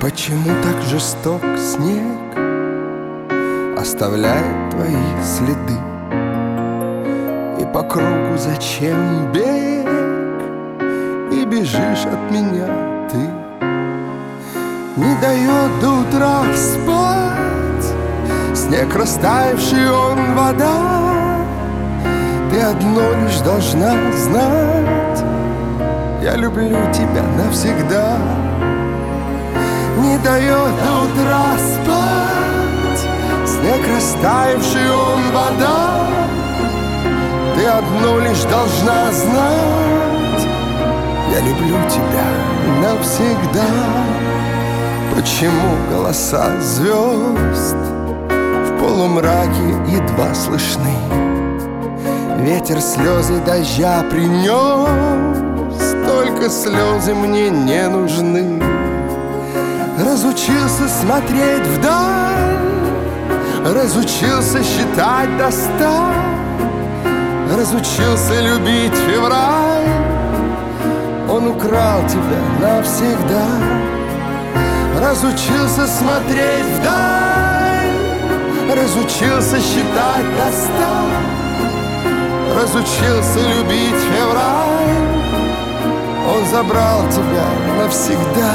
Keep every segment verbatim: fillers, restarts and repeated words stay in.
Почему так жесток снег оставляет твои следы? И по кругу зачем бег? И бежишь от меня ты. Не дает до утра спать снег, растаявший он вода. Ты одно лишь должна знать: я люблю тебя навсегда. Не дает до утра спать снег, растаявший он вода. Ты одно лишь должна знать: я люблю тебя навсегда. Почему голоса звезд в полумраке едва слышны? Ветер слезы дождя принес, только слезы мне не нужны. Разучился смотреть вдаль, разучился считать до ста, разучился любить февраль. Он украл тебя навсегда. Разучился смотреть вдаль, разучился считать до ста, разучился любить февраль. Он забрал тебя навсегда.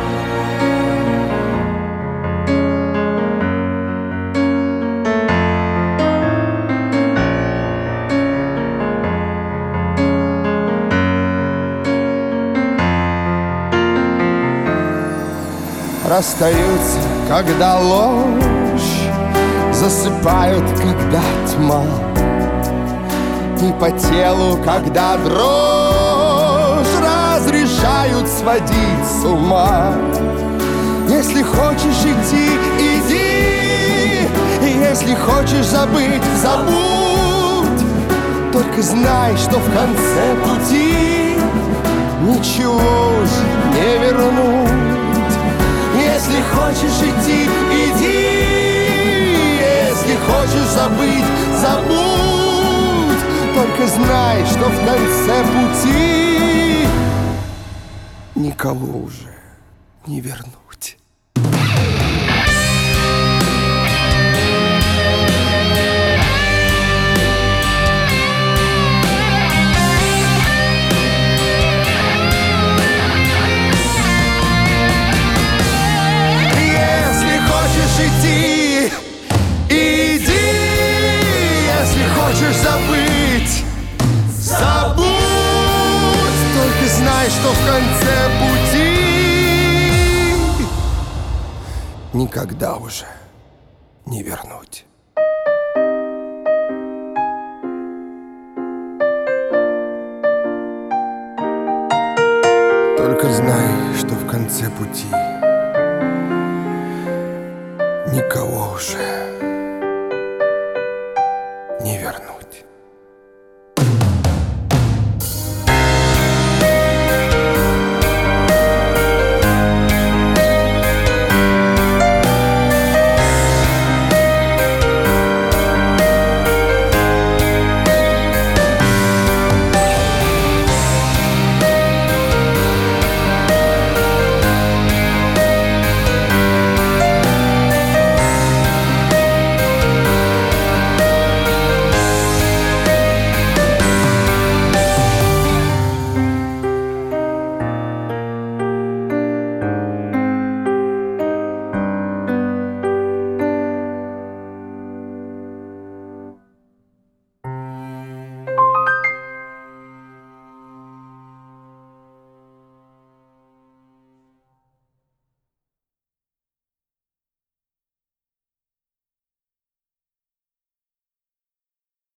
Расстаются, когда ложь, засыпают, когда тьма, и по телу, когда дрожь, разрешают сводить с ума. Если хочешь идти, иди, и если хочешь забыть, забудь. Только знай, что в конце пути ничего уже не вернуть. Если хочешь идти, иди, если хочешь забыть, забудь. Только знай, что в конце пути никого уже не вернуть. Иди, иди, если хочешь забыть, забудь. Только знай, что в конце пути никогда уже не вернуть. Только знай, что в конце пути никого уже